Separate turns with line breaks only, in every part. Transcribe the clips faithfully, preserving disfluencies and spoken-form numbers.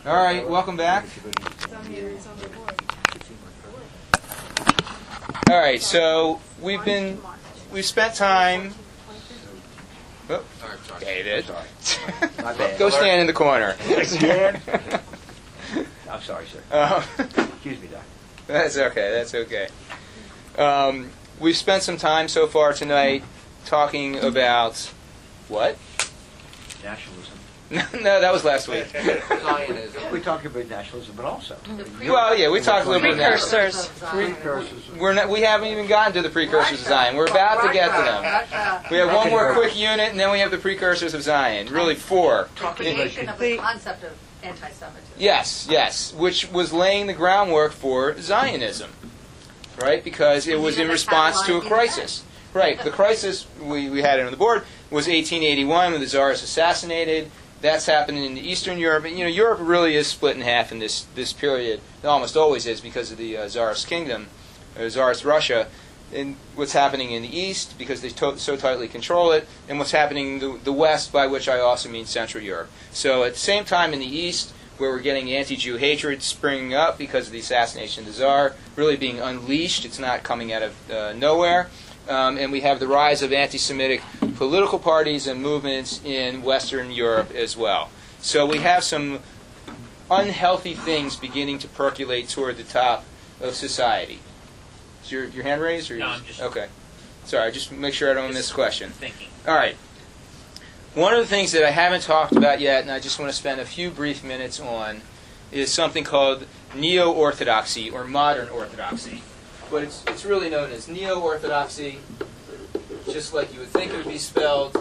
All right, welcome back. All right, so we've been we've spent time. Oh, David, go stand in the corner.
I'm sorry, sir.
Uh,
Excuse me, Doc.
That's okay. That's okay. Um, we've spent some time so far tonight talking about what?
Nationalism.
No, that was last week.
Zionism.
We talked about nationalism, but also
Well, yeah, we talked a little bit about
Precursors.
precursors.
We're not, we haven't even gotten to the precursors of Zion. We're about to get to them. We have one more quick unit, and then we have the precursors of Zion. Really, four.
Creation of the concept of anti-Semitism.
Yes, yes, which was laying the groundwork for Zionism, right? Because it was in response to a crisis. Right, the crisis, we, we had it on the board, was eighteen eighty-one when the Tsar is assassinated. That's happening in Eastern Europe. And, you know, Europe really is split in half in this, this period. It almost always is because of the uh, Tsarist kingdom, or Tsarist Russia, and what's happening in the East because they to- so tightly control it, and what's happening in the, the West, by which I also mean Central Europe. So at the same time in the East, where we're getting anti-Jew hatred springing up because of the assassination of the Tsar, really being unleashed, it's not coming out of uh, nowhere. Um, and we have the rise of anti-Semitic political parties and movements in Western Europe as well. So we have some unhealthy things beginning to percolate toward the top of society. Is your, your hand raised? Or
No,
you
I'm just...
Okay. Sorry, just make sure I don't miss a question.
Thinking.
All right. One of the things that I haven't talked about yet, and I just want to spend a few brief minutes on, is something called neo-orthodoxy, or modern orthodoxy. But it's, it's really known as neo-orthodoxy, just like you would think it would be spelled.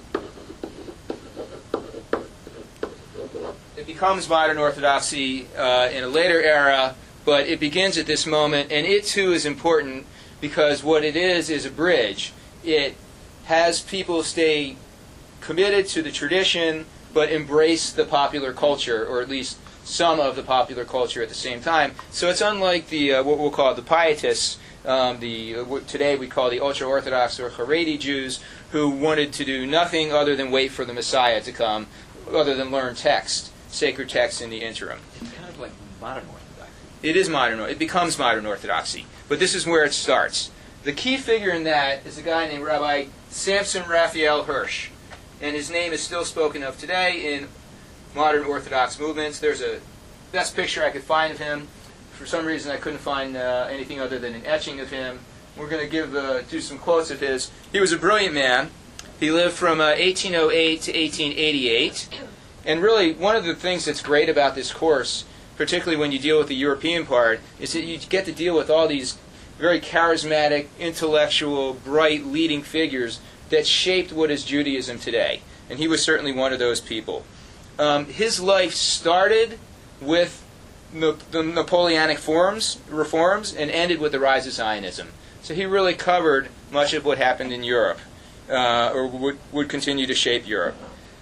It becomes modern orthodoxy uh, in a later era, but it begins at this moment, and it too is important because what it is is a bridge. It has people stay committed to the tradition, but embrace the popular culture, or at least some of the popular culture at the same time. So it's unlike the uh, what we'll call the pietists. Um, the uh, what today we call the ultra-Orthodox or Haredi Jews, who wanted to do nothing other than wait for the Messiah to come, other than learn text, sacred text in the interim.
It's kind of like modern orthodoxy.
It is modern. It becomes modern orthodoxy, but this is where it starts. The key figure in that is a guy named Rabbi Samson Raphael Hirsch, and his name is still spoken of today in modern Orthodox movements. There's a best picture I could find of him. For some reason, I couldn't find uh, anything other than an etching of him. We're going to give uh, do some quotes of his. He was a brilliant man. He lived from uh, eighteen oh eight to eighteen eighty-eight. And really, one of the things that's great about this course, particularly when you deal with the European part, is that you get to deal with all these very charismatic, intellectual, bright, leading figures that shaped what is Judaism today. And he was certainly one of those people. Um, his life started with the, the Napoleonic forms, reforms and ended with the rise of Zionism. So he really covered much of what happened in Europe, uh, or would, would continue to shape Europe.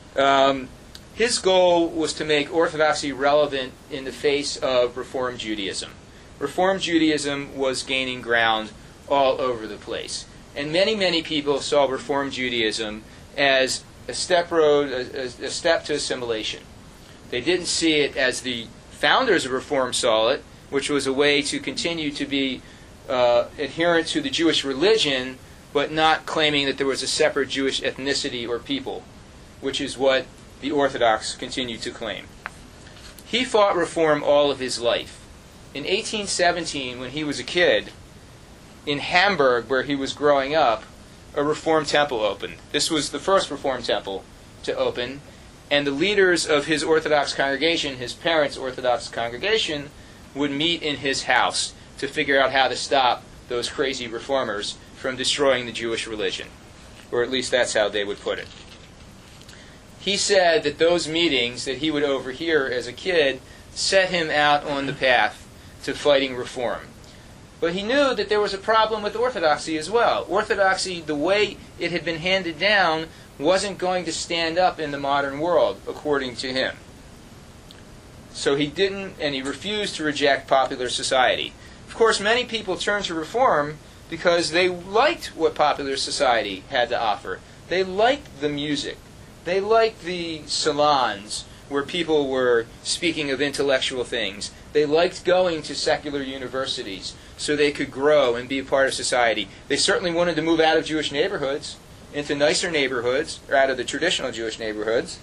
Um, his goal was to make Orthodoxy relevant in the face of Reform Judaism. Reform Judaism was gaining ground all over the place. And many, many people saw Reform Judaism as a step road, a, a step to assimilation. They didn't see it as the founders of Reform saw it, which was a way to continue to be uh, adherent to the Jewish religion, but not claiming that there was a separate Jewish ethnicity or people, which is what the Orthodox continue to claim. He fought Reform all of his life. In eighteen seventeen, when he was a kid, in Hamburg, where he was growing up, a Reform temple opened. This was the first Reform temple to open, and the leaders of his Orthodox congregation, his parents' Orthodox congregation, would meet in his house to figure out how to stop those crazy reformers from destroying the Jewish religion. Or at least that's how they would put it. He said that those meetings that he would overhear as a kid set him out on the path to fighting reform. But he knew that there was a problem with orthodoxy as well. Orthodoxy, the way it had been handed down, wasn't going to stand up in the modern world, according to him. So he didn't, and he refused to reject popular society. Of course, many people turned to reform because they liked what popular society had to offer. They liked the music. They liked the salons where people were speaking of intellectual things. They liked going to secular universities so they could grow and be a part of society. They certainly wanted to move out of Jewish neighborhoods into nicer neighborhoods, or out of the traditional Jewish neighborhoods.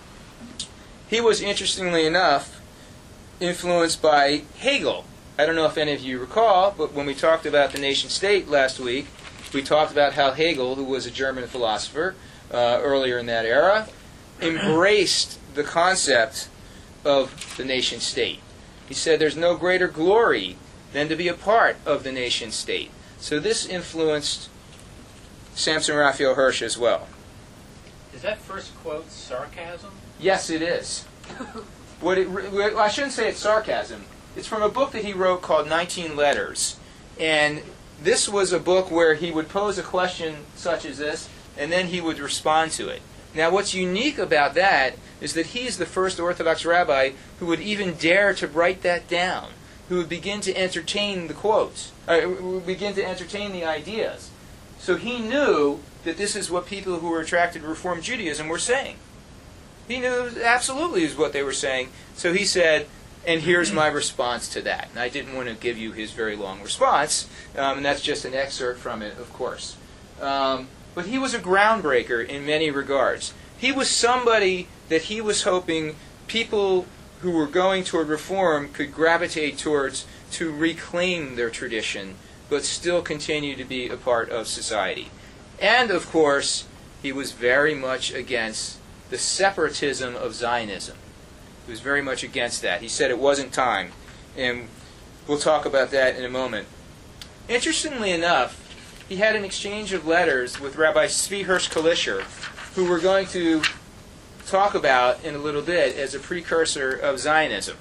He was, interestingly enough, influenced by Hegel. I don't know if any of you recall, but when we talked about the nation-state last week, we talked about how Hegel, who was a German philosopher uh, earlier in that era, embraced the concept of the nation-state. He said there's no greater glory than to be a part of the nation-state. So this influenced Samson Raphael Hirsch as well.
Is that first quote sarcasm?
Yes, it is. What it, well, I shouldn't say it's sarcasm. It's from a book that he wrote called nineteen Letters. And this was a book where he would pose a question such as this, and then he would respond to it. Now, what's unique about that is that he is the first Orthodox rabbi who would even dare to write that down, who would begin to entertain the quotes, uh, would begin to entertain the ideas. So he knew that this is what people who were attracted to Reform Judaism were saying. He knew absolutely is what they were saying. So he said, and here's my response to that. And I didn't want to give you his very long response, um, and that's just an excerpt from it, of course. Um, but he was a groundbreaker in many regards. He was somebody that he was hoping people who were going toward reform could gravitate towards to reclaim their tradition, but still continue to be a part of society. And, of course, he was very much against the separatism of Zionism. He was very much against that. He said it wasn't time. And we'll talk about that in a moment. Interestingly enough, he had an exchange of letters with Rabbi Tzvi Hirsch Kalisher, who we're going to talk about in a little bit as a precursor of Zionism.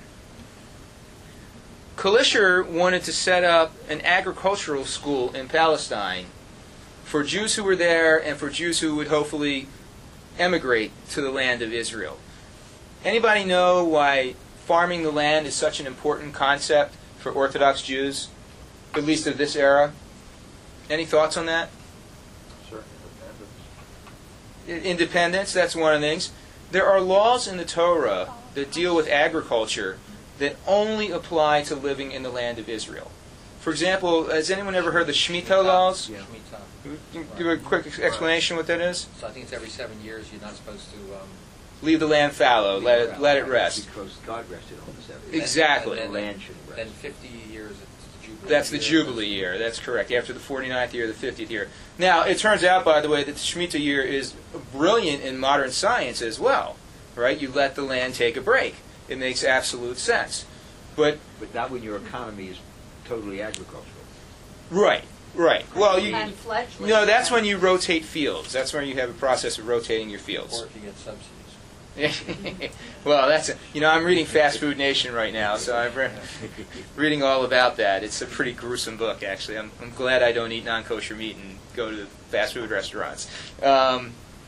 Kalisher wanted to set up an agricultural school in Palestine for Jews who were there and for Jews who would hopefully emigrate to the land of Israel. Anybody know why farming the land is such an important concept for Orthodox Jews, at least of this era? Any thoughts on that?
Certain independence.
Independence, that's one of the things. There are laws in the Torah that deal with agriculture that only apply to living in the land of Israel. For example, has anyone ever heard the Shemitah laws?
Yeah.
Shemitah.
Give a quick explanation what that is.
So I think it's every seven years you're not supposed to... Um,
Leave the land fallow,
Leave
let
it
it,
around.
let it rest.
Because God rested on the seventh.
Exactly.
And
The
then,
land should rest.
then fifty years it's the Jubilee
That's the
year.
Jubilee year, that's correct, after the forty-ninth year, the fiftieth year. Now, it turns out, by the way, that the Shemitah year is brilliant in modern science as well, right? You let the land take a break. It makes absolute sense. But,
But not when your economy is totally agricultural.
right, right. Well, you,
And fledgling.
no, that's when you rotate fields. That's when you have a process of rotating your fields.
Or if you get subsidies.
Well, that's a, you know, I'm reading Fast Food Nation right now, so I'm re- reading all about that. It's a pretty gruesome book, actually. I'm, I'm glad I don't eat non-kosher meat and go to fast food restaurants. Um,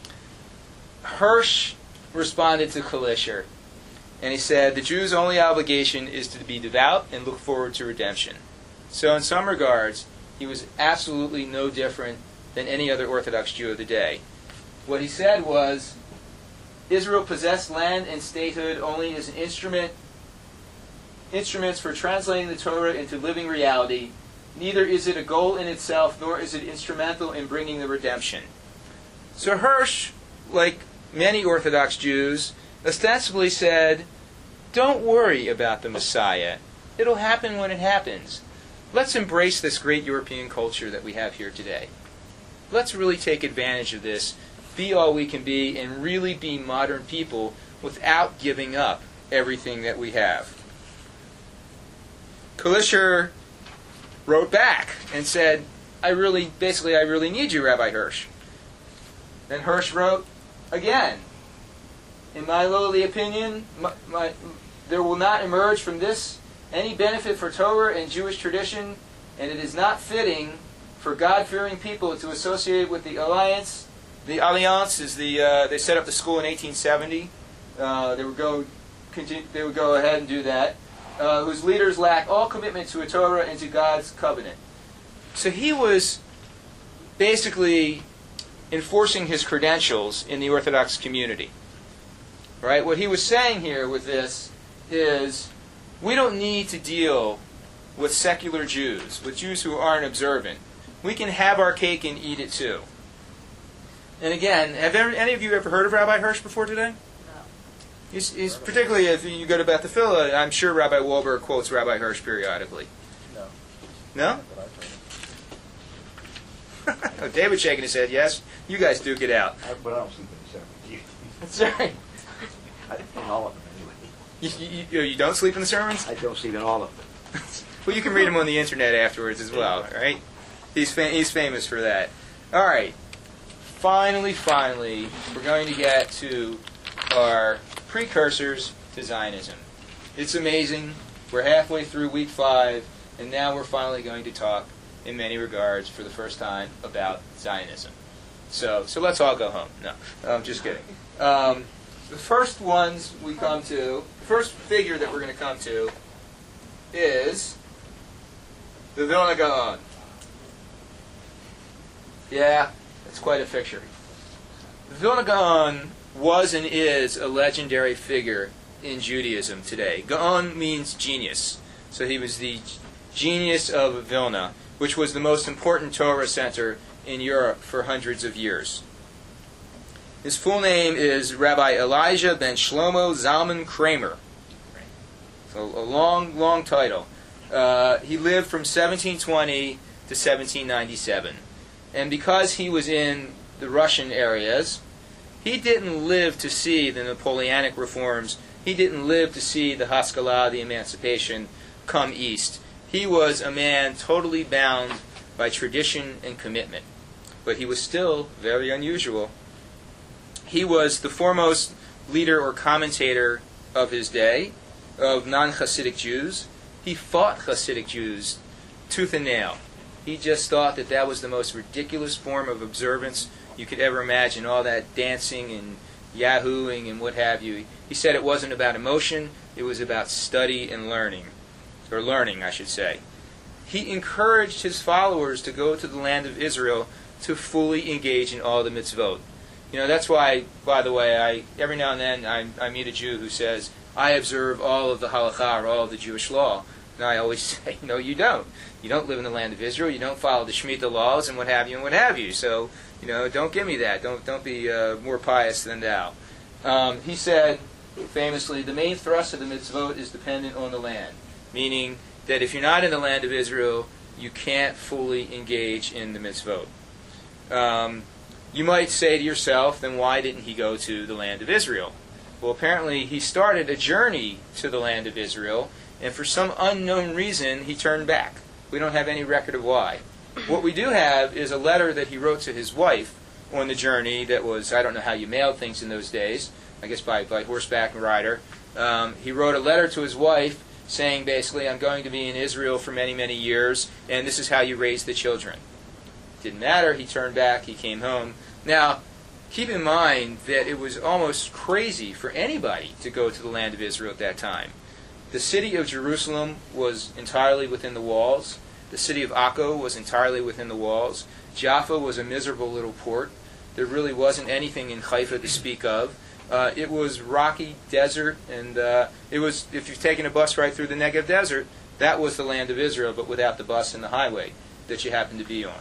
Hirsch responded to Kalisher, and he said, the Jew's only obligation is to be devout and look forward to redemption. So in some regards, he was absolutely no different than any other Orthodox Jew of the day. What he said was, Israel possessed land and statehood only as an instrument, instruments for translating the Torah into living reality. Neither is it a goal in itself, nor is it instrumental in bringing the redemption. So Hirsch, like many Orthodox Jews, ostensibly said, don't worry about the Messiah. It'll happen when it happens. Let's embrace this great European culture that we have here today. Let's really take advantage of this, be all we can be, and really be modern people without giving up everything that we have. Kalisher wrote back and said, I really, basically, I really need you, Rabbi Hirsch. Then Hirsch wrote again, in my lowly opinion, my, my, there will not emerge from this any benefit for Torah and Jewish tradition, and it is not fitting for God-fearing people to associate with the alliance. The Alliance is the uh, they set up the school in eighteen seventy. Uh, they would go continue, they would go ahead and do that. Uh, whose leaders lack all commitment to a Torah and to God's covenant. So he was basically enforcing his credentials in the Orthodox community. Right? What he was saying here with this is we don't need to deal with secular Jews, with Jews who aren't observant. We can have our cake and eat it too. And again, have there, any of you ever heard of Rabbi Hirsch before today?
No.
He's, he's particularly if you go to Beth Phila, I'm sure Rabbi Wahlberg quotes Rabbi Hirsch periodically.
No.
No?
But I've heard it.
Oh, David's shaking his head. Yes, you guys duke it out.
I- But I don't sleep in the sermons.
That's right.
I- In all of them, anyway.
You, you, you don't sleep in the sermons?
I don't sleep in all of them.
Well, you can read him on the internet afterwards as well, right? He's fa- he's famous for that. All right. Finally, finally, we're going to get to our precursors to Zionism. It's amazing. We're halfway through week five, and now we're finally going to talk, in many regards, for the first time, about Zionism. So, so let's all go home. No, I'm just kidding. Um, the first ones we come to, the first figure that we're going to come to is the Vilna Gaon. Yeah, that's quite a picture. The Vilna Gaon was and is a legendary figure in Judaism today. Gaon means genius. So he was the genius of Vilna, which was the most important Torah center in Europe for hundreds of years. His full name is Rabbi Elijah ben Shlomo Zalman Kramer. So a long, long title. Uh, he lived from seventeen twenty to seventeen ninety-seven. And because he was in the Russian areas, he didn't live to see the Napoleonic reforms. He didn't live to see the Haskalah, the emancipation, come east. He was a man totally bound by tradition and commitment. But he was still very unusual. He was the foremost leader or commentator of his day, of non-Hasidic Jews. He fought Hasidic Jews tooth and nail. He just thought that that was the most ridiculous form of observance you could ever imagine, all that dancing and yahooing and what have you. He said it wasn't about emotion, it was about study and learning, or learning, I should say. He encouraged his followers to go to the land of Israel to fully engage in all the mitzvot. You know, that's why, by the way, I every now and then I, I meet a Jew who says, I observe all of the halakha, or all of the Jewish law. And I always say, no, you don't. You don't live in the land of Israel. You don't follow the Shemitah laws and what have you and what have you. So, you know, don't give me that. Don't don't be uh, more pious than thou. Um, he said, famously, the main thrust of the mitzvot is dependent on the land, meaning that if you're not in the land of Israel, you can't fully engage in the mitzvot. Um, you might say to yourself, then why didn't he go to the land of Israel? Well, apparently he started a journey to the land of Israel, and for some unknown reason, he turned back. We don't have any record of why. What we do have is a letter that he wrote to his wife on the journey that was, I don't know how you mailed things in those days, I guess by, by horseback and rider. Um, he wrote a letter to his wife saying basically, I'm going to be in Israel for many, many years, and this is how you raise the children. Didn't matter, he turned back, he came home. Now, keep in mind that it was almost crazy for anybody to go to the land of Israel at that time. The city of Jerusalem was entirely within the walls. The city of Akko was entirely within the walls. Jaffa was a miserable little port. There really wasn't anything in Haifa to speak of. Uh, it was rocky desert, and uh, it was, if you've taken a bus right through the Negev desert, that was the land of Israel, but without the bus and the highway that you happened to be on.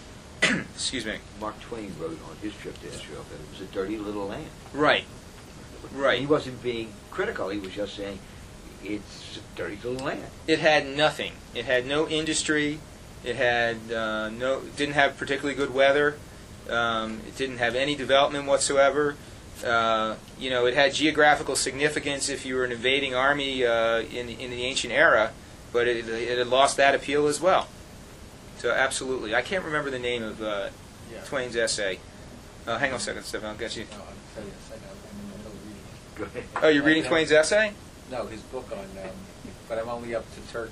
Excuse me.
Mark Twain wrote on his trip to Israel that it was a dirty little land.
Right. Right.
He wasn't being critical. He was just saying it's a dirty little land.
It had nothing. It had no industry. It had uh, no. Didn't have particularly good weather. Um, it didn't have any development whatsoever. Uh, you know, it had geographical significance if you were an invading army uh, in in the ancient era, but it, it had lost that appeal as well. So absolutely, I can't remember the name of uh,
Yeah.
Twain's essay. Uh, hang on a second, Stefan. I'll get you.
No, I'll tell you in a second. I'm in the middle of reading it.
Go ahead.
Oh, you're reading Twain's essay?
No, his book on, um, but I'm only up to Turkey.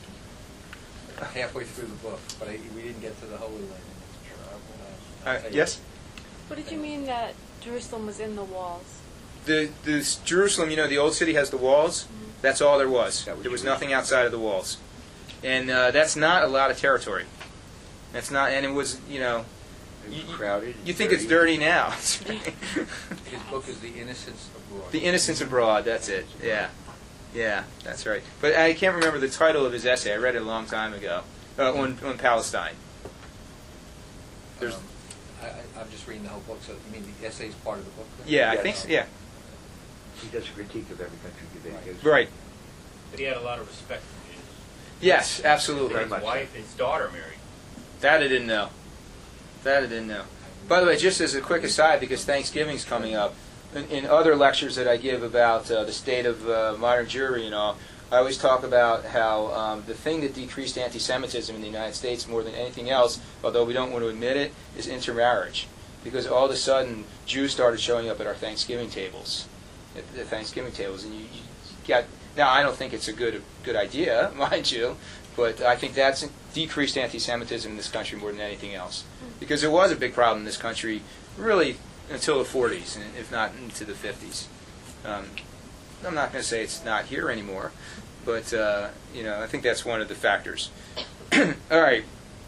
Halfway through the book, but I, we didn't get to the Holy Land. Uh, I'll
Uh,
tell you.
yes.
What did you mean that Jerusalem was in the walls?
The the Jerusalem, you know, the old city has the walls. That's all there was.
That was
There was
Jerusalem.
nothing outside of the walls, and uh, that's not a lot of territory. That's not, and it was, you know, You, you-
Crowded.
you think it's dirty now.
His book is The Innocents Abroad.
The Innocents Abroad, that's it. Yeah. Yeah, that's right. But I can't remember the title of his essay. I read it a long time ago. Uh, on, on Palestine. There's,
Um, I, I, I'm just reading the whole book, so you mean the essay is part of the book? then?
yeah, I
Yeah.
think so, yeah.
He does a critique of every country that he goes.
Right.
But he had a lot of respect for Jews.
Yes, absolutely.
His wife, his daughter married.
That I didn't know. That I didn't know. By the way, just as a quick aside, because Thanksgiving's coming up, in, in other lectures that I give about uh, the state of uh, modern Jewry and all, I always talk about how um, the thing that decreased anti-Semitism in the United States more than anything else, although we don't want to admit it, is intermarriage. Because all of a sudden, Jews started showing up at our Thanksgiving tables, at the Thanksgiving tables, and you, you got. Now, I don't think it's a good good idea, mind you, but I think that's decreased anti-Semitism in this country more than anything else. Because it was a big problem in this country, really, until the forties, and if not into the fifties. Um, I'm not going to say it's not here anymore, but uh, you know, I think that's one of the factors. All right.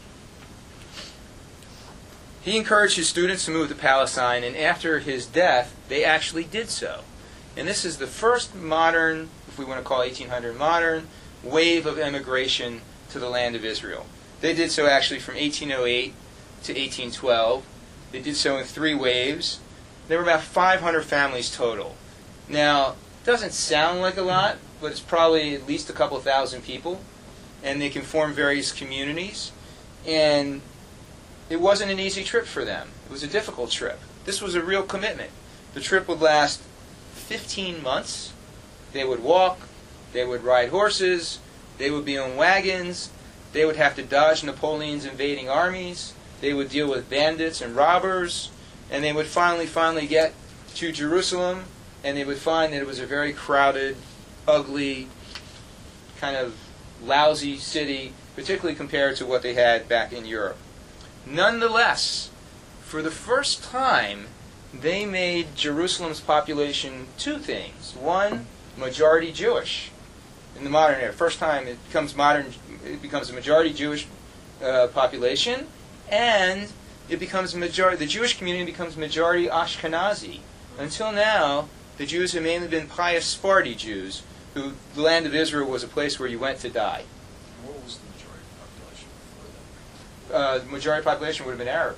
He encouraged his students to move to Palestine, and after his death, they actually did so. And this is the first modern, if we want to call eighteen hundred modern, wave of emigration to the land of Israel. They did so actually from eighteen oh eight to eighteen twelve. They did so in three waves. There were about five hundred families total. Now, it doesn't sound like a lot, but it's probably at least a couple thousand people, and they can form various communities. And it wasn't an easy trip for them. It was a difficult trip. This was a real commitment. The trip would last fifteen months. They would walk, they would ride horses, they would be on wagons, they would have to dodge Napoleon's invading armies, they would deal with bandits and robbers, and they would finally, finally get to Jerusalem, and they would find that it was a very crowded, ugly, kind of lousy city, particularly compared to what they had back in Europe. Nonetheless, for the first time, they made Jerusalem's population two things. One, majority Jewish. In the modern era, first time it becomes modern, it becomes a majority Jewish uh, population, and it becomes a majority. The Jewish community becomes majority Ashkenazi. Until now, the Jews have mainly been pious Sephardi Jews, who the land of Israel was a place where you went to die.
What was the majority population before that?
Uh, the majority population would have been Arab.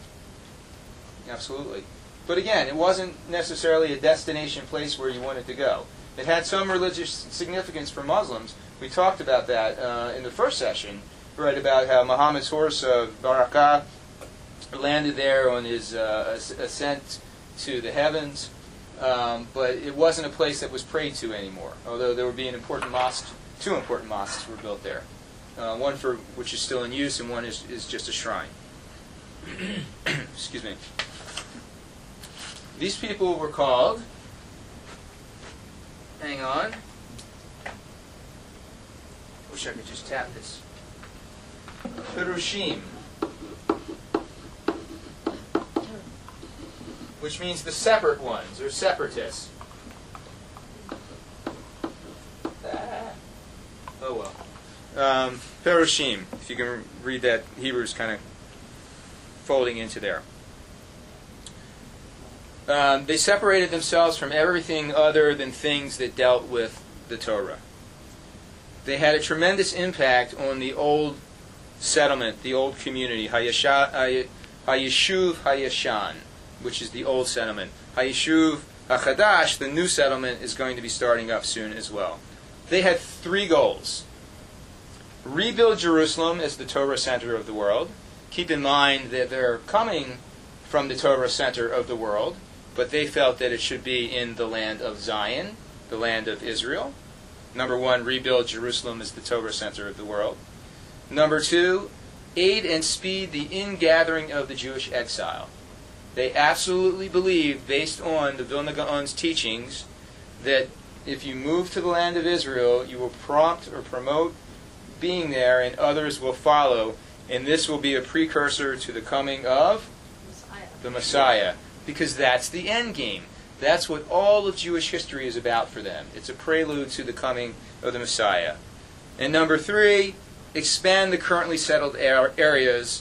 Absolutely. But again, it wasn't necessarily a destination place where you wanted to go. It had some religious significance for Muslims. We talked about that uh, in the first session, right, about how Muhammad's horse, uh, Barakah, landed there on his uh, ascent to the heavens, um, but it wasn't a place that was prayed to anymore, although there would be an important mosque, two important mosques were built there. Uh, one for which is still in use, and one is, is just a shrine. Excuse me. These people were called, hang on, wish I could just tap this, Perushim, which means the separate ones, or separatists. Ah. Oh well. Um, Perushim, if you can read that, Hebrew's kind of folding into there. Um, they separated themselves from everything other than things that dealt with the Torah. They had a tremendous impact on the old settlement, the old community, Hayesha- Hay- Hayeshuv Hayeshan, which is the old settlement. Hayeshuv HaChadash, the new settlement, is going to be starting up soon as well. They had three goals. Rebuild Jerusalem as the Torah center of the world. Keep in mind that they're coming from the Torah center of the world, but they felt that it should be in the land of Zion, the land of Israel. Number one, rebuild Jerusalem as the Torah center of the world. Number two, aid and speed the ingathering of the Jewish exile. They absolutely believed, based on the Vilna Gaon's teachings, that if you move to the land of Israel, you will prompt or promote being there, and others will follow, and this will be a precursor to the coming of
Messiah.
the Messiah, because that's the end game. That's what all of Jewish history is about for them. It's a prelude to the coming of the Messiah. And number three, expand the currently settled areas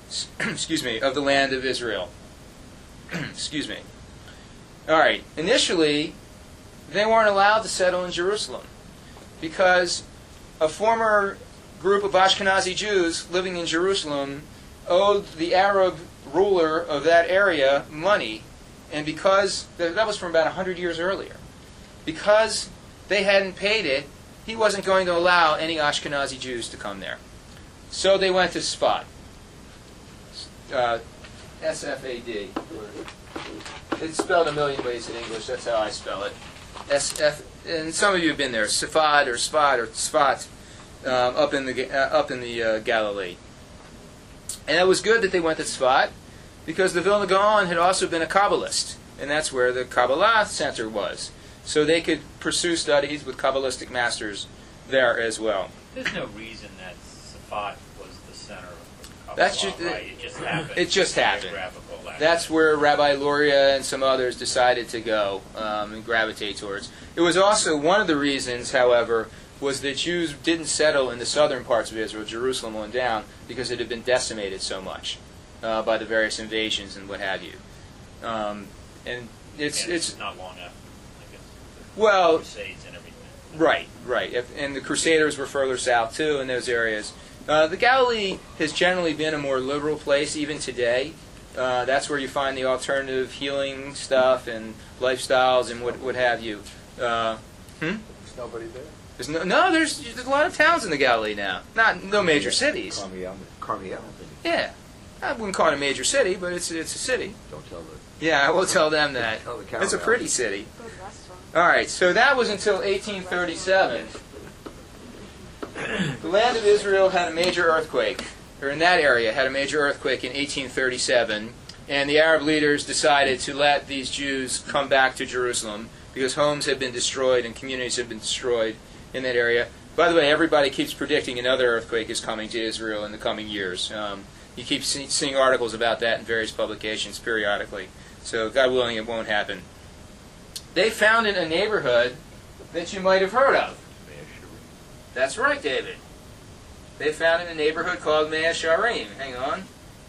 excuse me, of the land of Israel. Excuse me. All right. Initially, they weren't allowed to settle in Jerusalem because a former group of Ashkenazi Jews living in Jerusalem owed the Arab ruler of that area money, and because that was from about one hundred years earlier, because they hadn't paid it, he wasn't going to allow any Ashkenazi Jews to come there. So they went to Sfat. Uh, S F A D. It's spelled a million ways in English. That's how I spell it. S F. And some of you have been there. Sfat or Sfat or Sfat, um, up in the uh, up in the uh, Galilee. And it was good that they went to Sfat because the Vilna Gaon had also been a Kabbalist, and that's where the Kabbalah Center was. So they could pursue studies with Kabbalistic masters there as well.
There's no reason that Safat was the center of Kabbalah,
That's just,
right? It just happened.
It just happened.
Geographical lack.
That's where Rabbi Luria and some others decided to go um, and gravitate towards. It was also one of the reasons, however, was that Jews didn't settle in the southern parts of Israel, Jerusalem on down, because it had been decimated so much uh, by the various invasions and what have you. Um, and it's
And
it's
not long after, I guess. the
well,
Crusades and everything.
right, right, if, and the Crusaders were further south too in those areas. Uh, the Galilee has generally been a more liberal place even today. Uh, that's where you find the alternative healing stuff and lifestyles and what what have you. Uh, hmm?
There's nobody there.
There's no, no there's, there's a lot of towns in the Galilee now. Not no major cities.
Carmiel, Carmiel.
Yeah, I wouldn't call it a major city, but it's it's a city.
Don't tell the.
Yeah, I will tell them that.
Tell the
It's a
Carmel.
pretty city.
Good restaurant.
All right, so that was until eighteen thirty-seven. The land of Israel had a major earthquake, or in that area had a major earthquake in eighteen thirty-seven, and the Arab leaders decided to let these Jews come back to Jerusalem because homes had been destroyed and communities had been destroyed in that area. By the way, everybody keeps predicting another earthquake is coming to Israel in the coming years. Um, you keep see, seeing articles about that in various publications periodically. So God willing, it won't happen. They founded a neighborhood that you might have heard of. That's right, David. They founded a neighborhood called Mea Sharim. Hang on.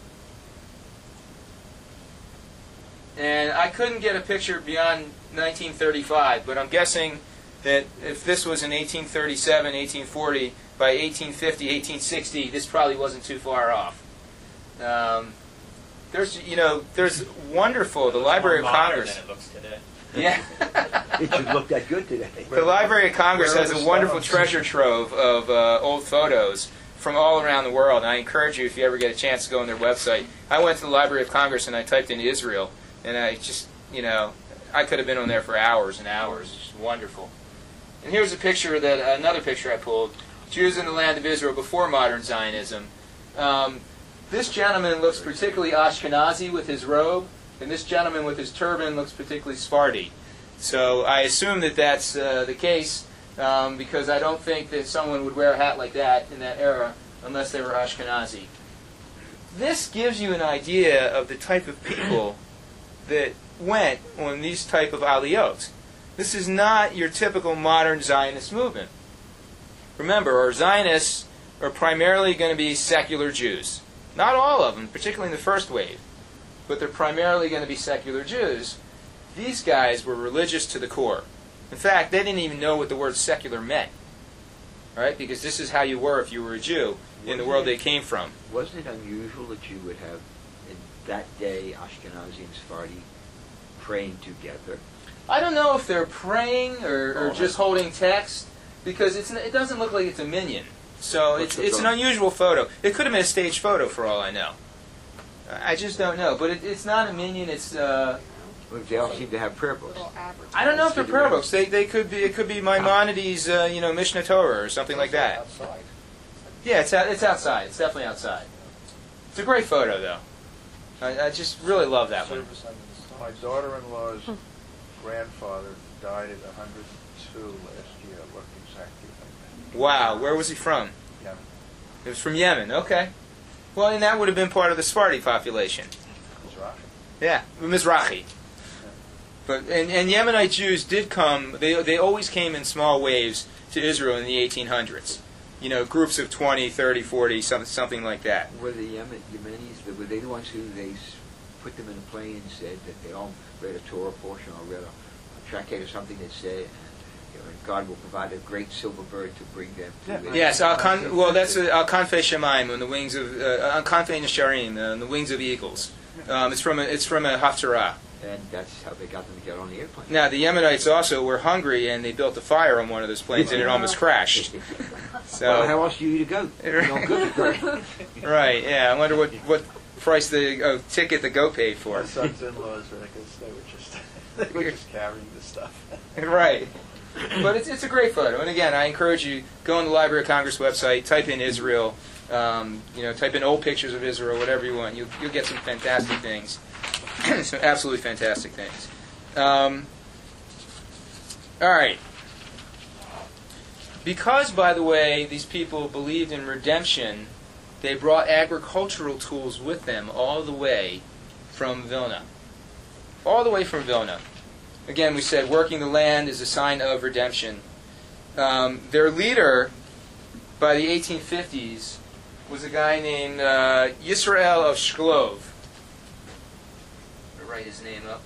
And I couldn't get a picture beyond nineteen thirty-five, but I'm guessing that if this was in eighteen thirty-seven, eighteen forty, by eighteen fifty, eighteen sixty, this probably wasn't too far off. Um, there's, you know, there's wonderful, the
It's
Library
more
of
modern
Congress.
than it looks today.
Yeah.
It should look that good today.
The Library of Congress
Where are
has
the
a wonderful
stones?
treasure trove of uh, old photos from all around the world. And I encourage you, if you ever get a chance to go on their website. I went to the Library of Congress and I typed in Israel, and I just, you know, I could have been on there for hours and hours. It's just wonderful. And here's a picture that another picture I pulled: Jews in the land of Israel before modern Zionism. Um, this gentleman looks particularly Ashkenazi with his robe, and this gentleman with his turban looks particularly Sephardi. So I assume that that's uh, the case um, because I don't think that someone would wear a hat like that in that era unless they were Ashkenazi. This gives you an idea of the type of people that went on these type of aliyot. This is not your typical modern Zionist movement. Remember, our Zionists are primarily going to be secular Jews. Not all of them, particularly in the first wave, but they're primarily going to be secular Jews. These guys were religious to the core. In fact, they didn't even know what the word secular meant, right? Because this is how you were if you were a Jew in the world they came from.
Wasn't it unusual that you would have, in that day, Ashkenazi and Sephardi praying together?
I don't know if they're praying or, or
Oh,
just holding text, because it's, it doesn't look like it's a minyan. So
What's
it's
the
it's an
photo?
unusual photo. It could have been a staged photo for all I know. I just don't know. But it, it's not a minyan. It's uh,
Well, they all seem to have prayer books.
Little average.
I don't know if they're prayer books. They they could be. It could be Maimonides, uh, you know, Mishnah Torah or something like that.
Outside.
Yeah, it's out, it's outside. It's definitely outside. It's a great photo though. I, I just really love that one.
Service under the sun. My daughter-in-law's grandfather died at one hundred two last year. It looked exactly like that.
Wow, where was he from?
Yeah.
It was from Yemen. Okay. Well, and that would have been part of the Sephardi population.
Mizrahi.
Yeah, Mizrahi. But and, and Yemenite Jews did come. They they always came in small waves to Israel in the eighteen hundreds. you know, groups of twenty, thirty, forty, some, something like that.
Were the Yemen, Yemenis, were they the ones who they s- put them in a plane and said that they all read a Torah portion or read a, a tractate or something that said, and, you know, and God will provide a great silver bird to bring them to
Yeah.
their-
Yes, Al Con- well, that's uh, Al Kanfei Shemaim on the wings of uh, Al Kanfei Nesharim uh, on the wings of eagles. Um, it's from a, it's from a Haftarah.
And that's how they got them to get on the airplane.
Now the Yemenites also were hungry and they built a fire on one of those planes and it almost crashed. So
Well, how else do you eat a goat? You don't cook a goat.
right, yeah. I wonder what what price the uh, ticket the goat paid for.
My sons-in-laws were because they were just they were just carrying the stuff.
Right. But it's, it's a great photo. And again, I encourage you, go on the Library of Congress website, type in Israel, um, you know, type in old pictures of Israel, whatever you want. You'll, you'll get some fantastic things. Some absolutely fantastic things. Um, all right. Because, by the way, these people believed in redemption, they brought agricultural tools with them all the way from Vilna. All the way from Vilna. Again, we said working the land is a sign of redemption. Um, their leader, by the eighteen fifties, was a guy named uh, Yisrael of Shklov. I'll write his name up.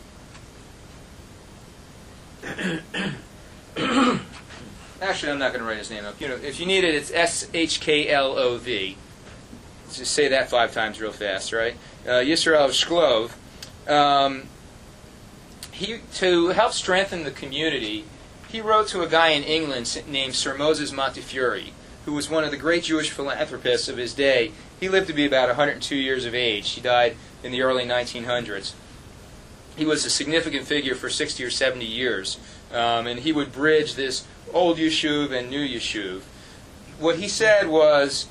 Actually, I'm not going to write his name up. You know, if you need it, it's S H K L O V. Let's just say that five times real fast, right? Uh, Yisrael of Shklov. Um, he, to help strengthen the community, he wrote to a guy in England named Sir Moses Montefiore, who was one of the great Jewish philanthropists of his day. He lived to be about one hundred two years of age. He died in the early nineteen hundreds. He was a significant figure for sixty or seventy years, um, and he would bridge this old Yishuv and new Yishuv. What he said was,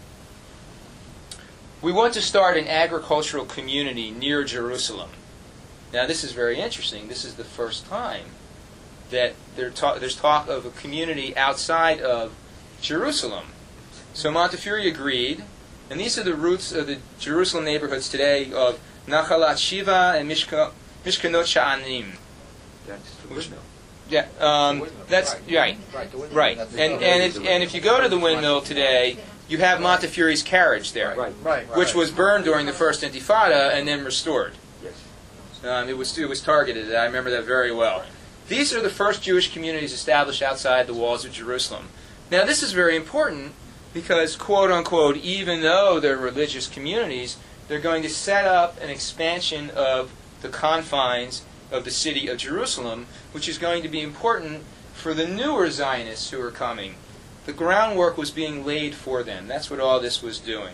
we want to start an agricultural community near Jerusalem. Now this is very interesting. This is the first time that there ta- there's talk of a community outside of Jerusalem. So Montefiore agreed, and these are the roots of the Jerusalem neighborhoods today of Nachalat Shiva and Mishka, Mishkanot Sha'anim.
That's the windmill.
Yeah, um, that's right.
Right, the windmill.
Right,
That's
and
the-
and if, and if you go to the windmill today, you have Montefiore's carriage there,
Right.
Right, right.
which was burned during the first Intifada and then restored.
Yes.
Um, it was it was targeted. I remember that very well. These are the first Jewish communities established outside the walls of Jerusalem. Now, this is very important because, quote unquote, even though they're religious communities, they're going to set up an expansion of the confines of the city of Jerusalem, which is going to be important for the newer Zionists who are coming. The groundwork was being laid for them. That's what all this was doing.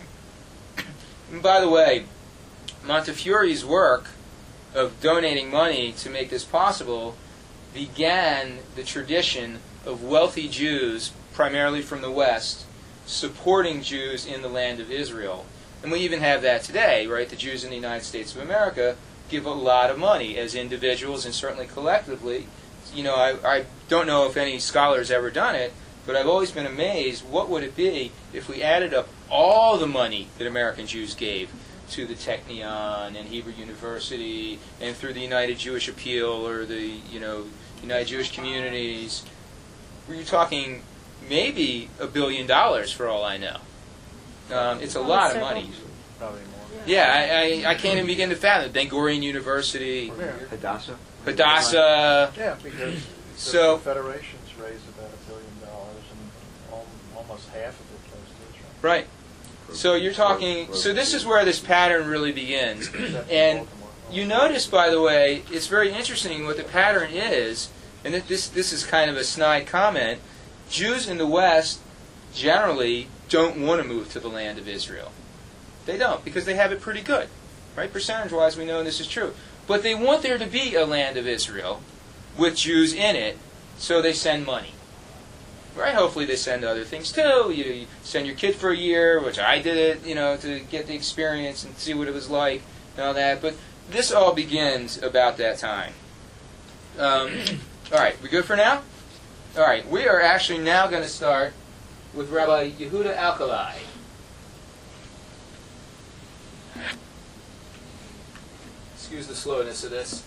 And by the way, Montefiore's work of donating money to make this possible began the tradition of wealthy Jews, primarily from the West, supporting Jews in the land of Israel. And we even have that today, right? The Jews in the United States of America give a lot of money as individuals and certainly collectively. You know, I, I don't know if any scholar has ever done it, but I've always been amazed, what would it be if we added up all the money that American Jews gave to the Technion and Hebrew University and through the United Jewish Appeal or the, you know, United Jewish Communities. We're talking maybe a billion dollars for all I know. Um, it's a lot of money.
Probably more.
Yeah, I, I, I can't even begin to fathom. Ben Gurion University,
Yeah.
Hadassah.
Hadassah.
Yeah, because
So-
the federations raise about a billion dollars, and al- almost half of it goes to Israel.
Right. So you're talking. So this is where this pattern really begins.
Except for
And
Baltimore.
you notice, by the way, it's very interesting what the pattern is. And th- this this is kind of a snide comment. Jews in the West generally don't want to move to the land of Israel. They don't, because they have it pretty good, right? Percentage-wise, we know this is true. But they want there to be a land of Israel with Jews in it, so they send money. Right? Hopefully they send other things too. You, you send your kid for a year, which I did it, you know, to get the experience and see what it was like and all that. But this all begins about that time. Um, all right, we good for now? All right, we are actually now going to start with Rabbi Yehuda Alkalai. Excuse the slowness of this.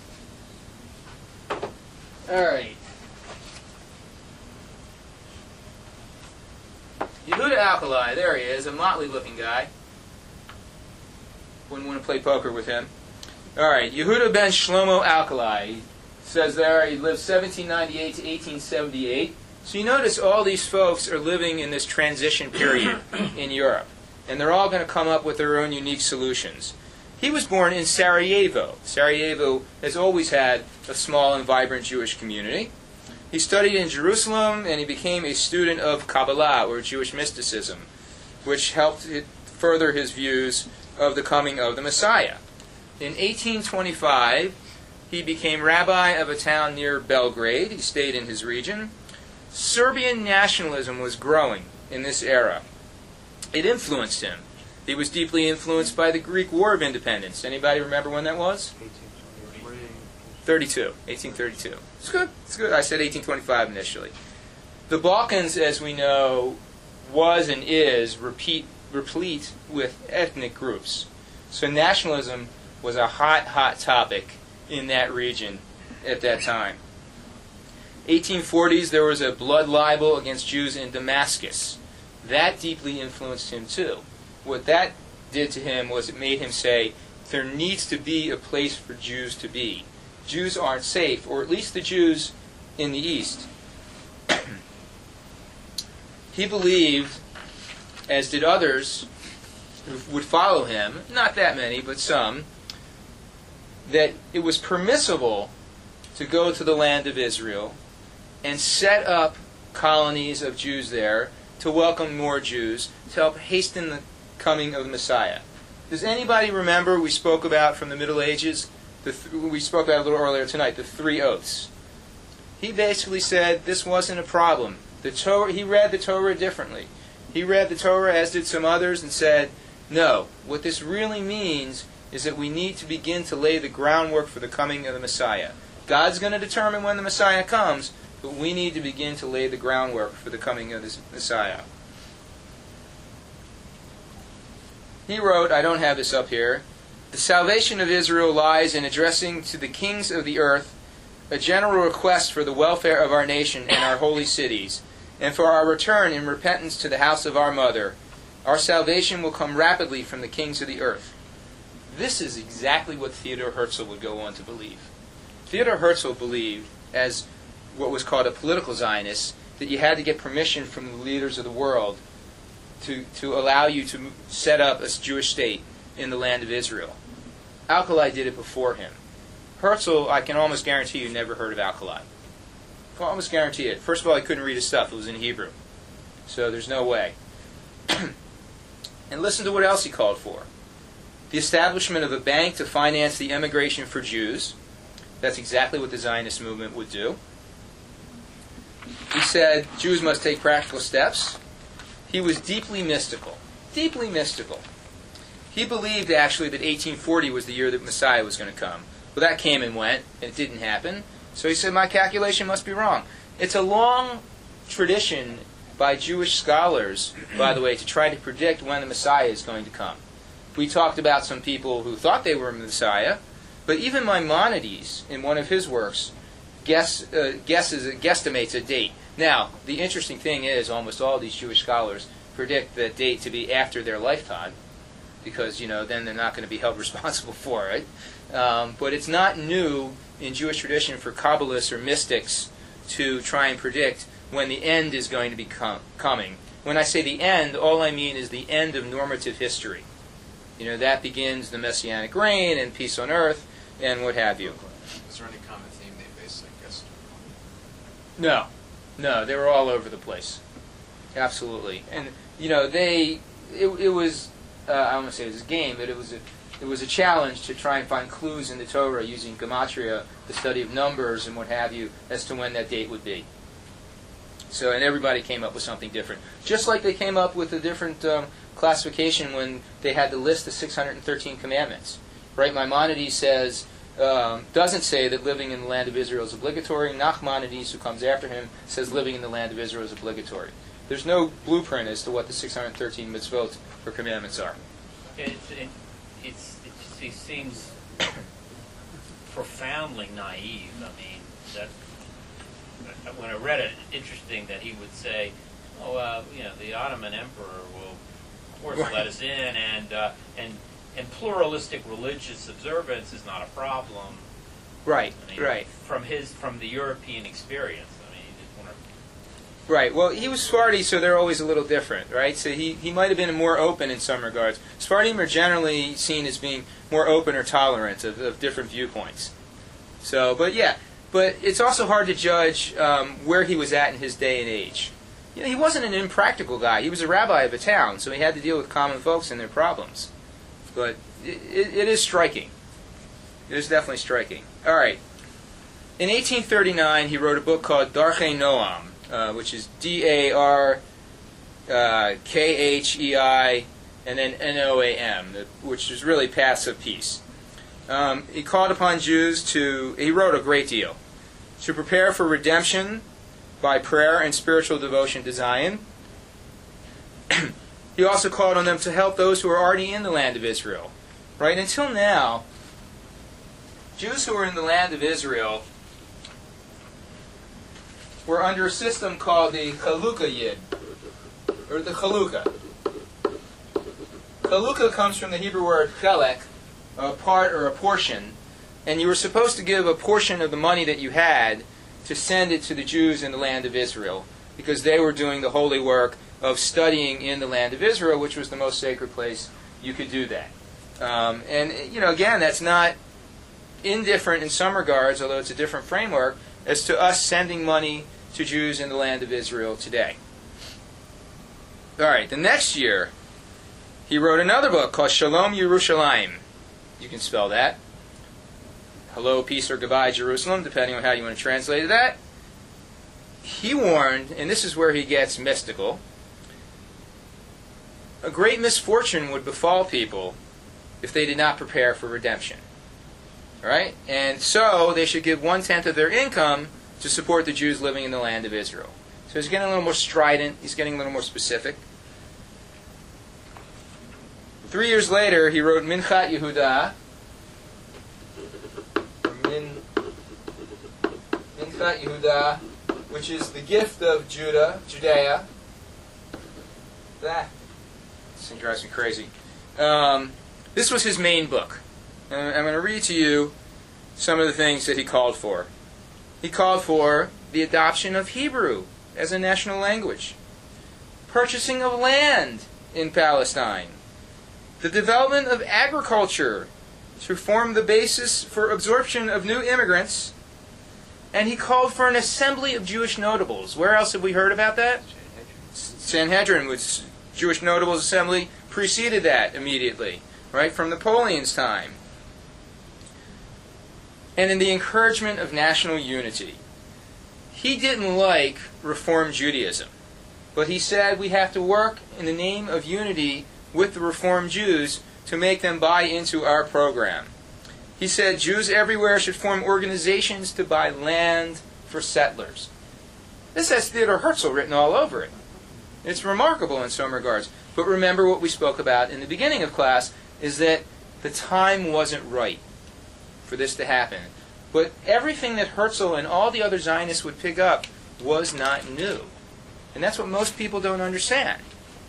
All right. Yehuda Alkali, there he is, a motley-looking guy. Wouldn't want to play poker with him. All right, Yehuda ben Shlomo Alkali. He says there he lived seventeen ninety-eight to eighteen seventy-eight. So you notice all these folks are living in this transition period in Europe. And they're all going to come up with their own unique solutions. He was born in Sarajevo. Sarajevo has always had a small and vibrant Jewish community. He studied in Jerusalem, and he became a student of Kabbalah, or Jewish mysticism, which helped further his views of the coming of the Messiah. In eighteen twenty-five, he became rabbi of a town near Belgrade. He stayed in his region. Serbian nationalism was growing in this era. It influenced him. He was deeply influenced by the Greek War of Independence. Anybody remember when that was? thirty-two. eighteen thirty-two. It's good. It's good. I said eighteen twenty-five initially. The Balkans, as we know, was and is repeat, replete with ethnic groups. So nationalism was a hot, hot topic in that region at that time. eighteen forties, there was a blood libel against Jews in Damascus. That deeply influenced him too. What that did to him was it made him say, there needs to be a place for Jews to be. Jews aren't safe, or at least the Jews in the East. He believed, as did others who would follow him, not that many, but some, that it was permissible to go to the land of Israel and set up colonies of Jews there to welcome more Jews, to help hasten the coming of the Messiah. Does anybody remember we spoke about from the Middle Ages, the th- we spoke about a little earlier tonight, the three oaths? He basically said this wasn't a problem. The Torah, he read the Torah differently. He read the Torah, as did some others, and said, no, what this really means is that we need to begin to lay the groundwork for the coming of the Messiah. God's going to determine when the Messiah comes, but we need to begin to lay the groundwork for the coming of the Messiah. He wrote, I don't have this up here, the salvation of Israel lies in addressing to the kings of the earth a general request for the welfare of our nation and our holy cities, and for our return in repentance to the house of our mother. Our salvation will come rapidly from the kings of the earth. This is exactly what Theodor Herzl would go on to believe. Theodor Herzl believed, as what was called a political Zionist, that you had to get permission from the leaders of the world to, to allow you to set up a Jewish state in the land of Israel. Alkali did it before him. Herzl, I can almost guarantee you, never heard of Alkali. I can almost guarantee it. First of all, I couldn't read his stuff. It was in Hebrew. So there's no way. And listen to what else he called for. The establishment of a bank to finance the emigration for Jews. That's exactly what the Zionist movement would do. He said Jews must take practical steps. He was deeply mystical. Deeply mystical. He believed, actually, that eighteen forty was the year that Messiah was going to come. Well, that came and went, and it didn't happen. So he said, my calculation must be wrong. It's a long tradition by Jewish scholars, by the way, to try to predict when the Messiah is going to come. We talked about some people who thought they were Messiah, but even Maimonides, in one of his works, guess, uh, guesses, guesstimates a date. Now, the interesting thing is, almost all these Jewish scholars predict that date to be after their lifetime, because, you know, then they're not going to be held responsible for it. Um, but it's not new in Jewish tradition for Kabbalists or mystics to try and predict when the end is going to be com- coming. When I say the end, all I mean is the end of normative history. You know, that begins the Messianic reign and peace on earth and what have you.
Is there any common theme they base, I guess?
No. No, they were all over the place. Absolutely. And, you know, they, it, it was, uh, I don't want to say it was a game, but it was a, it was a challenge to try and find clues in the Torah using gematria, the study of numbers and what have you, as to when that date would be. So, and everybody came up with something different. Just like they came up with a different um, classification when they had to list the six hundred thirteen commandments. Right? Maimonides says, um, doesn't say that living in the land of Israel is obligatory. Nachmanides, who comes after him, says living in the land of Israel is obligatory. There's no blueprint as to what the six hundred thirteen mitzvot or commandments are.
It's, it, it's, it's, it seems profoundly naive. I mean, that when I read it, interesting that he would say, Oh, uh, you know, the Ottoman Emperor will, of course,
Right.
let us in, and uh, and and pluralistic religious observance is not a problem.
Right,
I mean,
right.
From his from the European experience. I mean, it's one of
Right. Well, he was Sephardi, so they're always a little different, right? So he, he might have been more open in some regards. Sephardim are generally seen as being more open or tolerant of, of different viewpoints. So, but yeah, but it's also hard to judge um, where he was at in his day and age. You know, he wasn't an impractical guy. He was a rabbi of a town, so he had to deal with common folks and their problems. But it, it, it is striking. It is definitely striking. All right. In eighteen thirty-nine, he wrote a book called Darchei Noam, uh, which is D A R K H E I and then N O A M, which is really Paths of Peace. Um, he called upon Jews to, he wrote a great deal, to prepare for redemption by prayer and spiritual devotion to Zion. He also called on them to help those who are already in the land of Israel. Right? Until now, Jews who were in the land of Israel were under a system called the Chalukah Yid, or the Chalukah. Chalukah comes from the Hebrew word chelek, a part or a portion, and you were supposed to give a portion of the money that you had to send it to the Jews in the land of Israel, because they were doing the holy work of studying in the land of Israel, which was the most sacred place you could do that. Um, and, you know, again, that's not indifferent in some regards, although it's a different framework, as to us sending money to Jews in the land of Israel today. All right, the next year, he wrote another book called Shalom Yerushalayim. You can spell that. Hello, peace, or goodbye, Jerusalem, depending on how you want to translate that. He warned, and this is where he gets mystical, a great misfortune would befall people if they did not prepare for redemption. All right? And so they should give one-tenth of their income to support the Jews living in the land of Israel. So he's getting a little more strident. He's getting a little more specific. Three years later, he wrote Minchat Yehuda. Min, Minchat Yehuda, which is the gift of Judah, Judea. That this thing drives me crazy. Um, this was his main book. And I'm going to read to you some of the things that he called for. He called for the adoption of Hebrew as a national language, purchasing of land in Palestine, the development of agriculture to form the basis for absorption of new immigrants, and he called for an assembly of Jewish notables. Where else have we heard about that? Sanhedrin, which Jewish notables assembly preceded that immediately, right, from Napoleon's time. And in the encouragement of national unity. He didn't like Reform Judaism, but he said we have to work in the name of unity with the Reform Jews to make them buy into our program. He said Jews everywhere should form organizations to buy land for settlers. This has Theodor Herzl written all over it. It's remarkable in some regards. But remember what we spoke about in the beginning of class, is that the time wasn't right for this to happen. But everything that Herzl and all the other Zionists would pick up was not new. And that's what most people don't understand.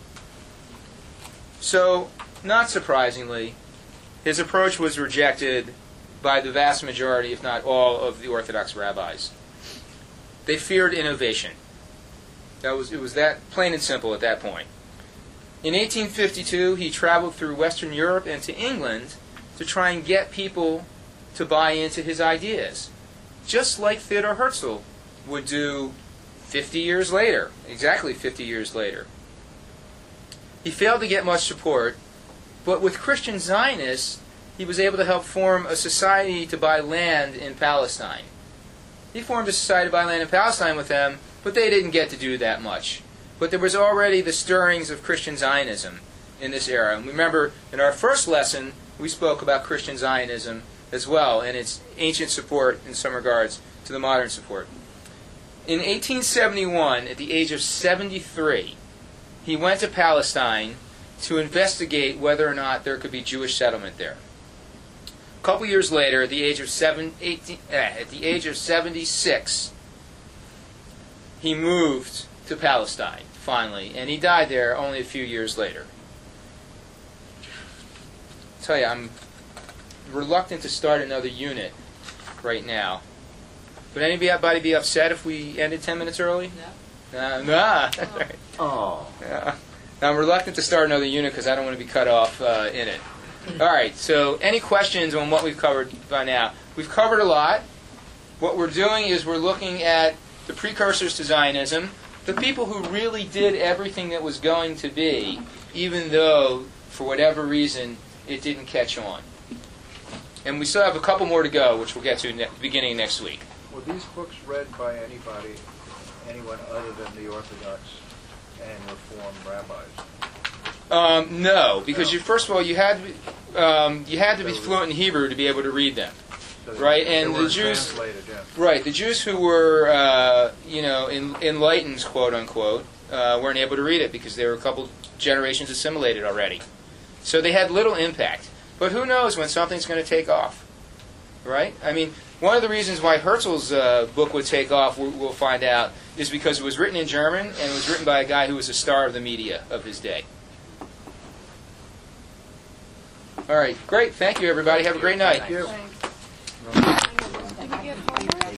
So, not surprisingly, his approach was rejected by the vast majority, if not all, of the Orthodox rabbis. They feared innovation. That was, it was that plain and simple at that point. In eighteen fifty-two, he traveled through Western Europe and to England to try and get people to buy into his ideas, just like Theodor Herzl would do fifty years later, exactly fifty years later. He failed to get much support, but with Christian Zionists, he was able to help form a society to buy land in Palestine. He formed a society to buy land in Palestine with them, but they didn't get to do that much. But there was already the stirrings of Christian Zionism in this era. And remember, in our first lesson, we spoke about Christian Zionism as well, and its ancient support in some regards to the modern support. In eighteen seventy-one, at the age of seventy-three, he went to Palestine to investigate whether or not there could be Jewish settlement there. A couple years later, at the age of seven, eighteen, eh, at the age of seventy-six, he moved to Palestine. finally, and he died there only a few years later. I tell you, I'm reluctant to start another unit right now. Would anybody be upset if we ended ten minutes early?
No.
No, nah. That's right.
Oh.
Yeah. Now, I'm reluctant to start another unit because I don't want to be cut off uh, in it. All right, so any questions on what we've covered by now? We've covered a lot. What we're doing is we're looking at the precursors to Zionism, the people who really did everything that was going to be, even though, for whatever reason, it didn't catch on. And we still have a couple more to go, which we'll get to ne- beginning next week.
Were these books read by anybody, anyone other than the Orthodox and Reform rabbis?
Um, no, because
No.
you first of all you had to be, um, you had to be fluent in Hebrew to be able to read them.
So they-
Right,
they
and the
weren't
Jews-
translated, yeah.
Right, the Jews who were uh, you know en- enlightened, quote unquote, uh, weren't able to read it because they were a couple generations assimilated already. So they had little impact. But who knows when something's going to take off, right? I mean, one of the reasons why Herzl's uh, book would take off, we'll, we'll find out, is because it was written in German and it was written by a guy who was a star of the media of his day. All right, great. Thank you, everybody. Have a great night.
Thank you.
Thanks. Did you get homework?